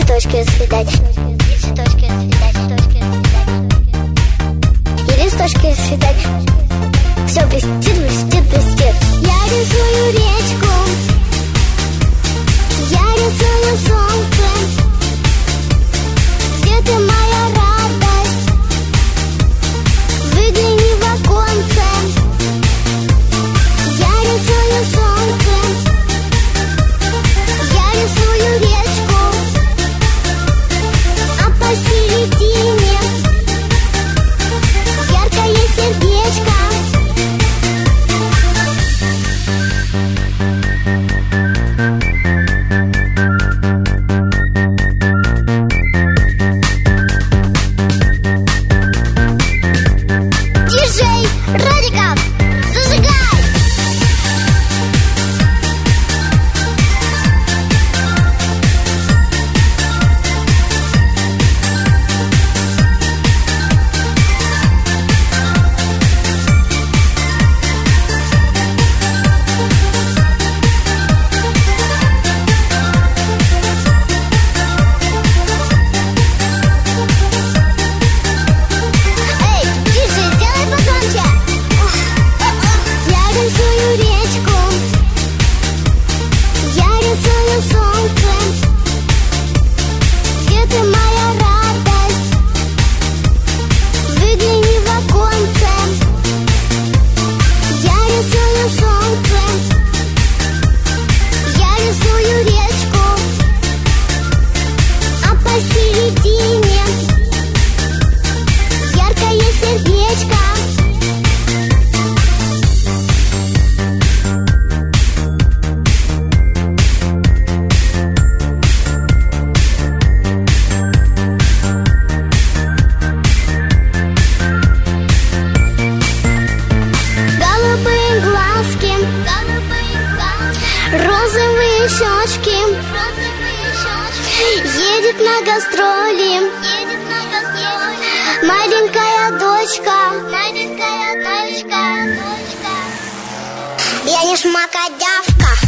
листочки расцветать, листочки расцветать, и листочки расцветать. Все блестит, блестит, блестит. Я рисую речку, я рисую солнце. Где ты, моя радость? Выгляни в оконце. Я рисую солнце, я рисую речку, а посередине яркое сердечко. Диджей Радиков, зажигай! Розовые щечки, едет на гастроли маленькая дочка. Я не шмакодявка.